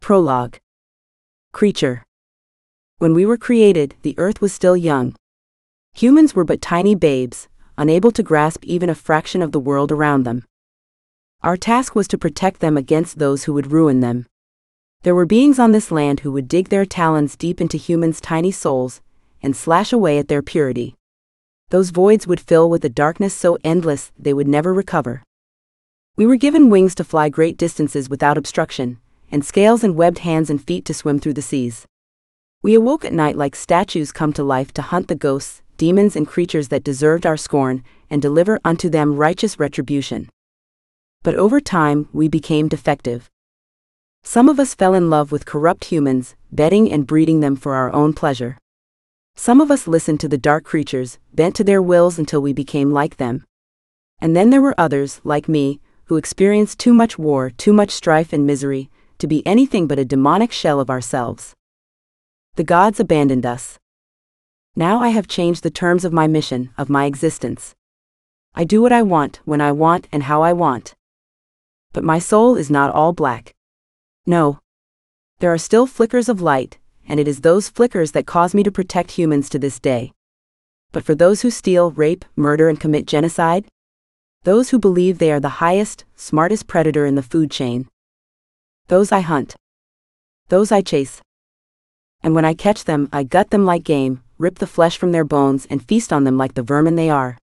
Prologue. Creature. When we were created, the earth was still young. Humans were but tiny babes, unable to grasp even a fraction of the world around them. Our task was to protect them against those who would ruin them. There were beings on this land who would dig their talons deep into humans' tiny souls and slash away at their purity. Those voids would fill with a darkness so endless they would never recover. We were given wings to fly great distances without obstruction, and scales and webbed hands and feet to swim through the seas. We awoke at night like statues come to life to hunt the ghosts, demons and creatures that deserved our scorn, and deliver unto them righteous retribution. But over time, we became defective. Some of us fell in love with corrupt humans, bedding and breeding them for our own pleasure. Some of us listened to the dark creatures, bent to their wills until we became like them. And then there were others, like me, who experienced too much war, too much strife and misery, to be anything but a demonic shell of ourselves. The gods abandoned us. Now I have changed the terms of my mission, of my existence. I do what I want, when I want, and how I want. But my soul is not all black. No. There are still flickers of light, and it is those flickers that cause me to protect humans to this day. But for those who steal, rape, murder, and commit genocide, those who believe they are the highest, smartest predator in the food chain, those I hunt. Those I chase. And when I catch them, I gut them like game, rip the flesh from their bones, and feast on them like the vermin they are.